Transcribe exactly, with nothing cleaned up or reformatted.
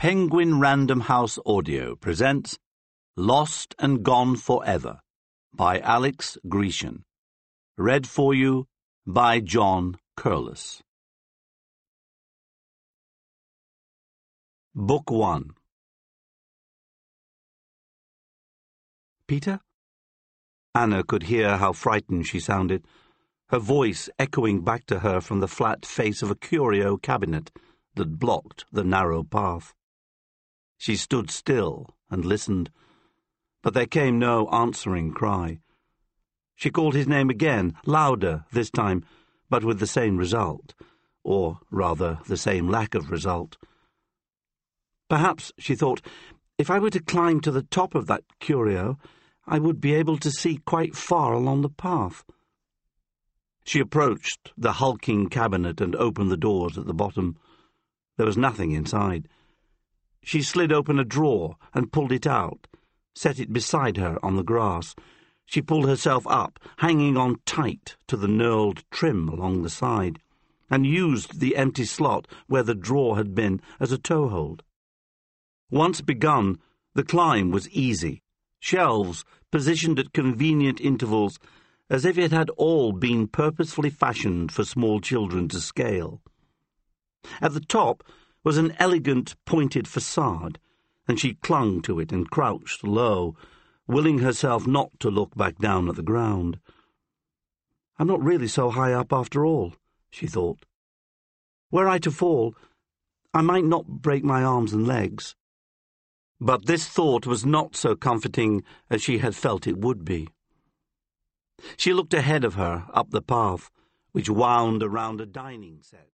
Penguin Random House Audio presents Lost and Gone Forever by Alex Grecian. Read for you by John Curlis. Book one. Peter? Anna could hear how frightened she sounded, her voice echoing back to her from the flat face of a curio cabinet that blocked the narrow path. She stood still and listened, but there came no answering cry. She called his name again, louder this time, but with the same result, or rather the same lack of result. Perhaps, she thought, if I were to climb to the top of that curio, I would be able to see quite far along the path. She approached the hulking cabinet and opened the doors at the bottom. There was nothing inside. She slid open a drawer and pulled it out, set it beside her on the grass. She pulled herself up, hanging on tight to the knurled trim along the side, and used the empty slot where the drawer had been as a toehold. Once begun, the climb was easy. Shelves positioned at convenient intervals, as if it had all been purposefully fashioned for small children to scale. At the top was an elegant pointed facade, and she clung to it and crouched low, willing herself not to look back down at the ground. I'm not really so high up after all, she thought. Were I to fall, I might not break my arms and legs. But this thought was not so comforting as she had felt it would be. She looked ahead of her up the path, which wound around a dining set.